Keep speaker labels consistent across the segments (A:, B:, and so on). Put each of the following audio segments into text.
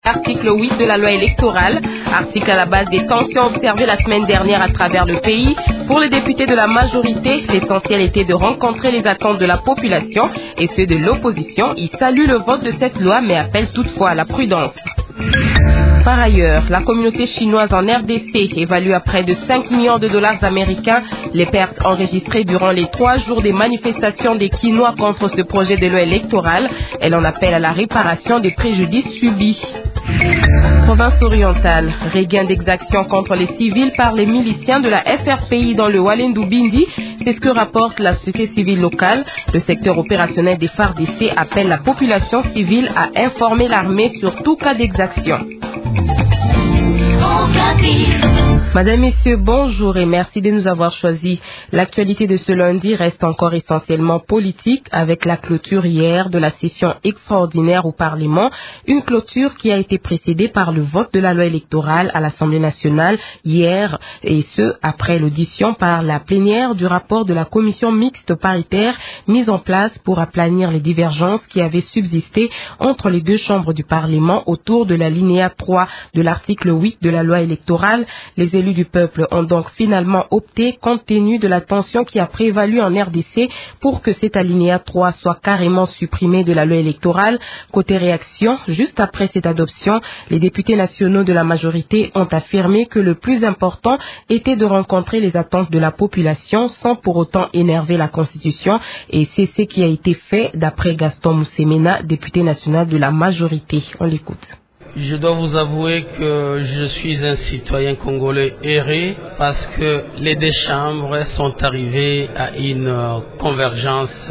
A: Article 8 de la loi électorale, article à la base des tensions observées la semaine dernière à travers le pays. Pour les députés de la majorité, l'essentiel était de rencontrer les attentes de la population et ceux de l'opposition. Ils saluent le vote de cette loi mais appellent toutefois à la prudence. Par ailleurs, la communauté chinoise en RDC évalue à près de 5 millions de dollars américains les pertes enregistrées durant les 3 jours des manifestations des Quinois contre ce projet de loi électorale. Elle en appelle à la réparation des préjudices subis. Province orientale, regain d'exactions contre les civils par les miliciens de la FRPI dans le Walendu Bindi. C'est ce que rapporte la société civile locale. Le secteur opérationnel des FARDC appelle la population civile à informer l'armée sur tout cas d'exaction. Madame, Messieurs, bonjour et merci de nous avoir choisis. L'actualité de ce lundi reste encore essentiellement politique avec la clôture hier de la session extraordinaire au Parlement. Une clôture qui a été précédée par le vote de la loi électorale à l'Assemblée nationale hier et ce après l'audition par la plénière du rapport de la commission mixte paritaire mise en place pour aplanir les divergences qui avaient subsisté entre les deux chambres du Parlement autour de l'alinéa 3 de l'article 8 de la loi électorale. Les élus du peuple ont donc finalement opté, compte tenu de la tension qui a prévalu en RDC, pour que cet alinéa 3 soit carrément supprimé de la loi électorale. Côté réaction, juste après cette adoption, les députés nationaux de la majorité ont affirmé que le plus important était de rencontrer les attentes de la population sans pour autant énerver la Constitution. Et c'est ce qui a été fait d'après Gaston Moussemena, député national de la majorité. On l'écoute.
B: Je dois vous avouer que je suis un citoyen congolais erré parce que les deux chambres sont arrivées à une convergence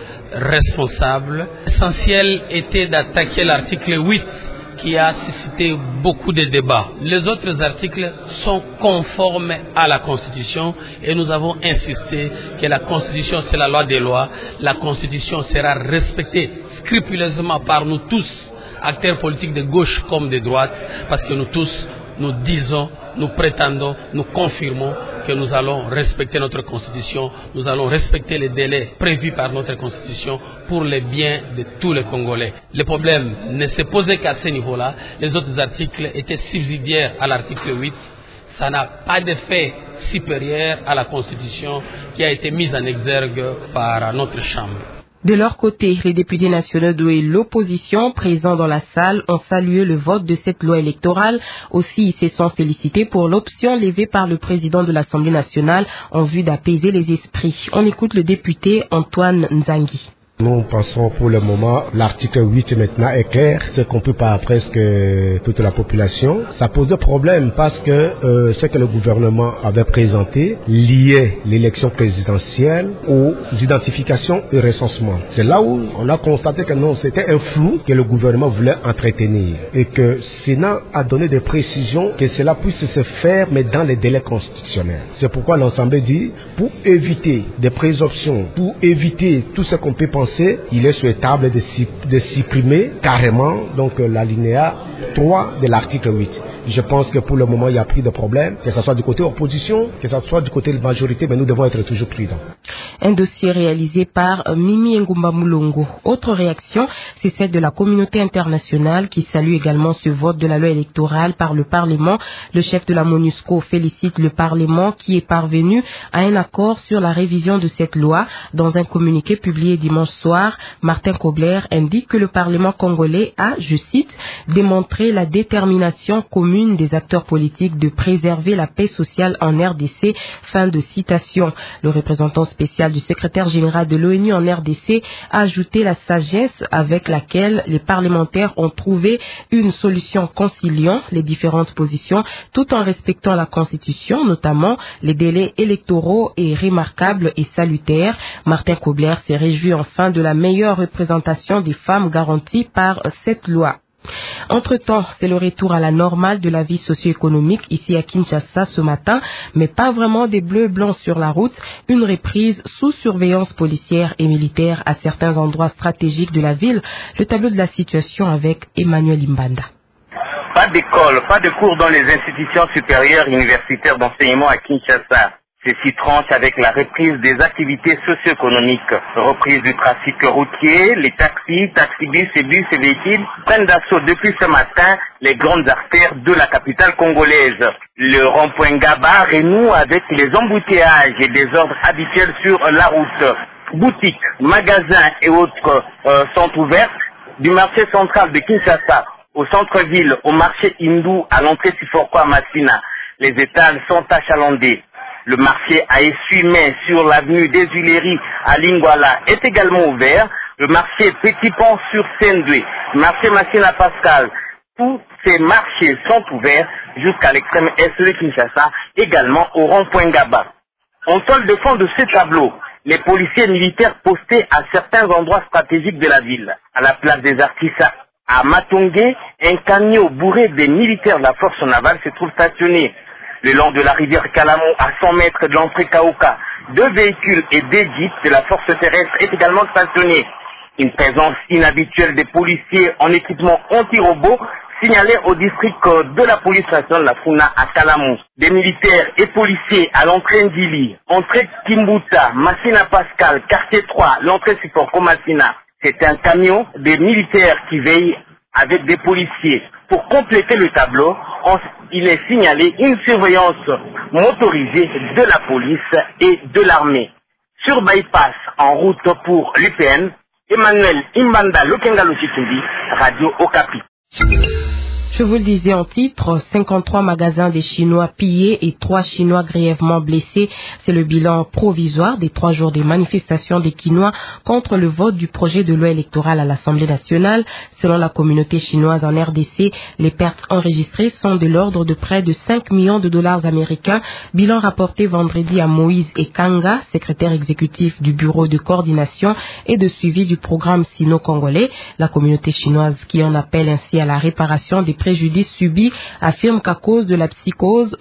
B: responsable. L'essentiel était d'attaquer l'article 8 qui a suscité beaucoup de débats. Les autres articles sont conformes à la Constitution et nous avons insisté que la Constitution c'est la loi des lois. La Constitution sera respectée scrupuleusement par nous tous, acteurs politiques de gauche comme de droite, parce que nous tous, nous disons, nous prétendons, nous confirmons que nous allons respecter notre Constitution, nous allons respecter les délais prévus par notre Constitution pour le bien de tous les Congolais. Le problème ne se posait qu'à ce niveau-là, les autres articles étaient subsidiaires à l'article 8, ça n'a pas d'effet supérieur à la Constitution qui a été mise en exergue par notre Chambre.
A: De leur côté, les députés nationaux de l'opposition présents dans la salle ont salué le vote de cette loi électorale. Aussi, ils se sont félicités pour l'option levée par le président de l'Assemblée nationale en vue d'apaiser les esprits. On écoute le député Antoine Nzangi.
C: Nous pensons pour le moment, l'article 8 maintenant est clair, c'est compris par presque toute la population. Ça posait problème parce que ce que le gouvernement avait présenté liait l'élection présidentielle aux identifications et recensements. C'est là où on a constaté que non, c'était un flou que le gouvernement voulait entretenir et que le Sénat a donné des précisions que cela puisse se faire mais dans les délais constitutionnels. C'est pourquoi l'Assemblée dit, pour éviter des présomptions, pour éviter tout ce qu'on peut penser, il est souhaitable de supprimer carrément donc l'alinéa 3 de l'article 8. Je pense que pour le moment, il n'y a plus de problème, que ce soit du côté opposition, que ce soit du côté de la majorité, mais nous devons être toujours prudents.
A: Un dossier réalisé par Mimi Ngumba Mulongo. Autre réaction, c'est celle de la communauté internationale qui salue également ce vote de la loi électorale par le Parlement. Le chef de la MONUSCO félicite le Parlement qui est parvenu à un accord sur la révision de cette loi. Dans un communiqué publié dimanche soir, Martin Kobler indique que le Parlement congolais a, je cite, démontré la détermination commune des acteurs politiques de préserver la paix sociale en RDC. Fin de citation. Le représentant spécial du secrétaire général de l'ONU en RDC a ajouté la sagesse avec laquelle les parlementaires ont trouvé une solution conciliant les différentes positions tout en respectant la Constitution, notamment les délais électoraux est remarquable et salutaire. Martin Kobler s'est réjoui enfin de la meilleure représentation des femmes garantie par cette loi. Entre-temps, c'est le retour à la normale de la vie socio-économique ici à Kinshasa ce matin, mais pas vraiment des bleus blancs sur la route, une reprise sous surveillance policière et militaire à certains endroits stratégiques de la ville. Le tableau de la situation avec Emmanuel Imbanda.
D: Pas d'école, pas de cours dans les institutions supérieures universitaires d'enseignement à Kinshasa. Ceci tranche avec la reprise des activités socio-économiques. Reprise du trafic routier, les taxis, taxibus et bus et véhicules prennent d'assaut depuis ce matin les grandes artères de la capitale congolaise. Le rond-point Gaba renoue avec les embouteillages et des ordres habituels sur la route. Boutiques, magasins et autres sont ouverts. Du marché central de Kinshasa au centre-ville, au marché hindou, à l'entrée Siforko à Massina, les étals sont achalandés. Le marché à essuie-main sur l'avenue des Huileries à Lingwala est également ouvert. Le marché Petit Pont sur Sendoué, marché Massina Pascal, tous ces marchés sont ouverts jusqu'à l'extrême est de Kinshasa, également au rond-point Gaba. En toile de fond de ce tableau, les policiers militaires postés à certains endroits stratégiques de la ville. À la place des artistes à Matongé, un camion bourré des militaires de la force navale se trouve stationné. Le long de la rivière Kalamo, à 100 mètres de l'entrée Kaoka, 2 véhicules et 2 jeeps de la force terrestre est également stationnée. Une présence inhabituelle des policiers en équipement anti-robot signalée au district de la police nationale, la Funa à Kalamo. Des militaires et policiers à l'entrée Ndili, entrée Kimbuta, Massina Pascal, quartier 3, l'entrée Siporko Massina. C'est un camion des militaires qui veillent avec des policiers. Pour compléter le tableau, il est signalé une surveillance motorisée de la police et de l'armée. Sur bypass, en route pour l'UPN, Emmanuel Imbanda Lokengalo Chitumbi, Radio Okapi.
A: Je vous le disais en titre, 53 magasins des Chinois pillés et 3 Chinois grièvement blessés. C'est le bilan provisoire des 3 jours des manifestations des Quinois contre le vote du projet de loi électorale à l'Assemblée nationale. Selon la communauté chinoise en RDC, les pertes enregistrées sont de l'ordre de près de 5 millions de dollars américains. Bilan rapporté vendredi à Moïse Ekanga, secrétaire exécutif du bureau de coordination et de suivi du programme sino-congolais. La communauté chinoise qui en appelle ainsi à la réparation des préjudices subis affirme qu'à cause de la psychose,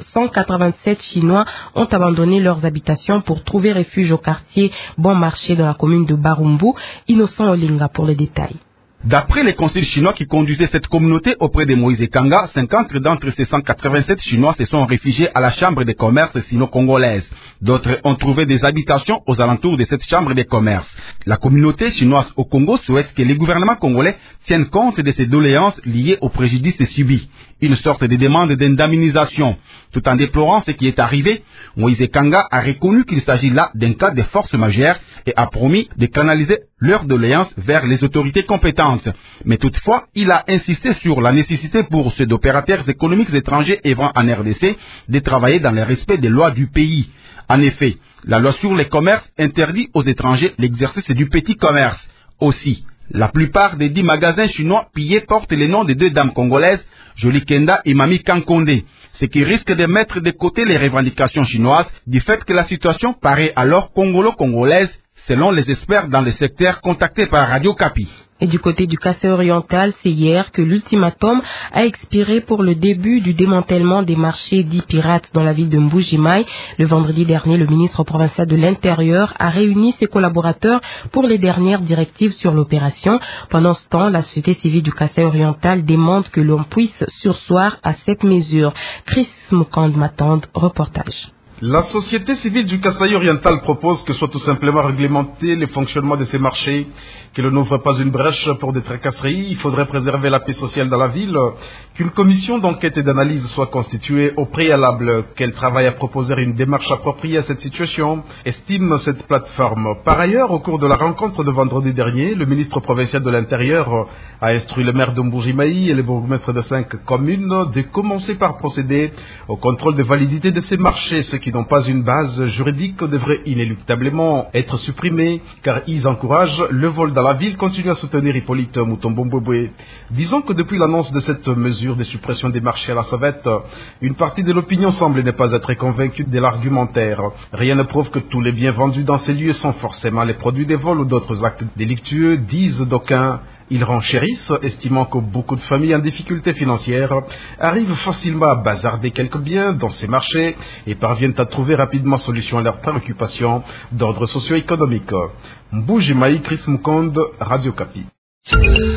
A: 187 Chinois ont abandonné leurs habitations pour trouver refuge au quartier Bon Marché dans la commune de Barumbu. Innocent Olinga pour les détails.
E: D'après les conseils chinois qui conduisaient cette communauté auprès de Moïse Ekanga, 50 d'entre ces 187 Chinois se sont réfugiés à la chambre des commerces sino-congolaise. D'autres ont trouvé des habitations aux alentours de cette chambre des commerces. La communauté chinoise au Congo souhaite que les gouvernements congolais tiennent compte de ces doléances liées aux préjudices subis. Une sorte de demande d'indemnisation. Tout en déplorant ce qui est arrivé, Moïse Ekanga a reconnu qu'il s'agit là d'un cas de force majeure et a promis de canaliser leurs doléances vers les autorités compétentes. Mais toutefois, il a insisté sur la nécessité pour ceux d'opérateurs économiques étrangers œuvrant en RDC de travailler dans le respect des lois du pays. En effet, la loi sur les commerces interdit aux étrangers l'exercice du petit commerce. Aussi, la plupart des 10 magasins chinois pillés portent les noms de 2 dames congolaises, Jolie Kenda et Mami Kankonde, ce qui risque de mettre de côté les revendications chinoises du fait que la situation paraît alors congolo-congolaise, selon les experts dans le secteur contactés par Radio Okapi.
A: Et du côté du Kassai oriental, c'est hier que l'ultimatum a expiré pour le début du démantèlement des marchés dits pirates dans la ville de Mbuji-Mayi. Le vendredi dernier, le ministre provincial de l'Intérieur a réuni ses collaborateurs pour les dernières directives sur l'opération. Pendant ce temps, la société civile du Kassai oriental demande que l'on puisse surseoir à cette mesure. Chris Mukand m'attend, reportage.
F: La société civile du Kasaï oriental propose que soit tout simplement réglementé le fonctionnement de ces marchés, que l'on n'ouvre pas une brèche pour des tracasseries. Il faudrait préserver la paix sociale dans la ville, qu'une commission d'enquête et d'analyse soit constituée au préalable, qu'elle travaille à proposer une démarche appropriée à cette situation, estime cette plateforme. Par ailleurs, au cours de la rencontre de vendredi dernier, le ministre provincial de l'Intérieur a instruit le maire de Mbuji-Mayi et les bourgmestres de 5 communes de commencer par procéder au contrôle de validité de ces marchés, ce qui n'ont pas une base juridique devraient inéluctablement être supprimés, car ils encouragent le vol dans la ville, continue à soutenir Hippolyte Mutombo-Mboué. Disons que depuis l'annonce de cette mesure de suppression des marchés à la sauvette, une partie de l'opinion semble ne pas être convaincue de l'argumentaire. Rien ne prouve que tous les biens vendus dans ces lieux sont forcément les produits des vols ou d'autres actes délictueux, disent d'aucuns. Ils renchérissent, estimant que beaucoup de familles en difficulté financière arrivent facilement à bazarder quelques biens dans ces marchés et parviennent à trouver rapidement solution à leurs préoccupations d'ordre socio-économique. Mbuji-Mayi, Chris Mukonde, Radio Okapi.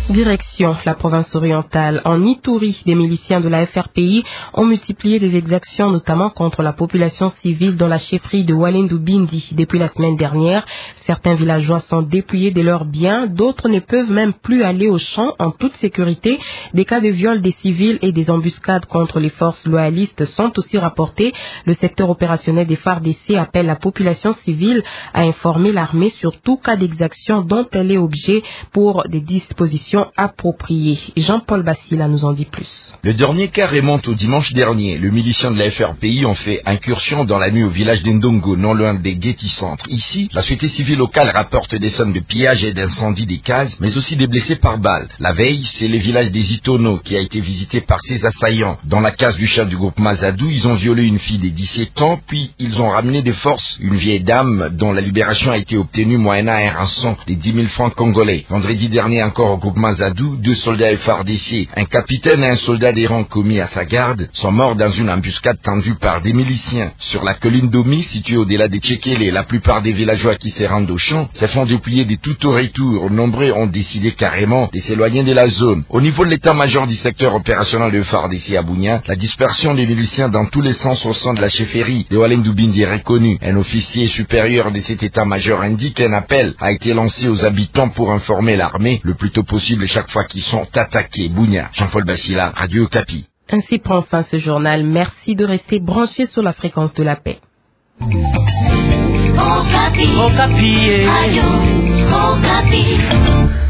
A: Direction la province orientale. En Ituri, des miliciens de la FRPI ont multiplié des exactions, notamment contre la population civile dans la chefferie de Walendu Bindi. Depuis la semaine dernière, certains villageois sont dépouillés de leurs biens, d'autres ne peuvent même plus aller au champ en toute sécurité. Des cas de viol des civils et des embuscades contre les forces loyalistes sont aussi rapportés. Le secteur opérationnel des FARDC appelle la population civile à informer l'armée sur tout cas d'exaction dont elle est objet pour des dispositions appropriées. Jean-Paul Bassila nous en dit plus.
G: Le dernier cas remonte au dimanche dernier. Le milicien de la FRPI ont fait incursion dans la nuit au village d'Endongo, non loin des Guéti-Centre. Ici, la société civile locale rapporte des scènes de pillage et d'incendie des cases, mais aussi des blessés par balle. La veille, c'est le village des Itono qui a été visité par ces assaillants. Dans la case du chef du groupe Mazadou, ils ont violé une fille de 17 ans, puis ils ont ramené de force une vieille dame dont la libération a été obtenue moyennant un rançon de 10 000 francs congolais. Vendredi dernier encore au groupe Mazadou, 2 soldats FARDC, un capitaine et un soldat des rangs commis à sa garde, sont morts dans une embuscade tendue par des miliciens. Sur la colline d'Omi, située au-delà de Tchekele, la plupart des villageois qui se rendent au champ se font dépouiller de tout au retour. Nombreux ont décidé carrément de s'éloigner de la zone. Au niveau de l'état-major du secteur opérationnel de FARDC à Bunia, la dispersion des miliciens dans tous les sens au sein de la chefferie de Walendu Bindi est reconnue. Un officier supérieur de cet état-major indique qu'un appel a été lancé aux habitants pour informer l'armée le plus tôt possible chaque fois qu'ils sont attaqués. Bunia, Jean-Paul Bassila, Radio Okapi.
A: Ainsi prend fin ce journal. Merci de rester branché sur la fréquence de la paix.
H: Okapi. Okapi. Radio Okapi.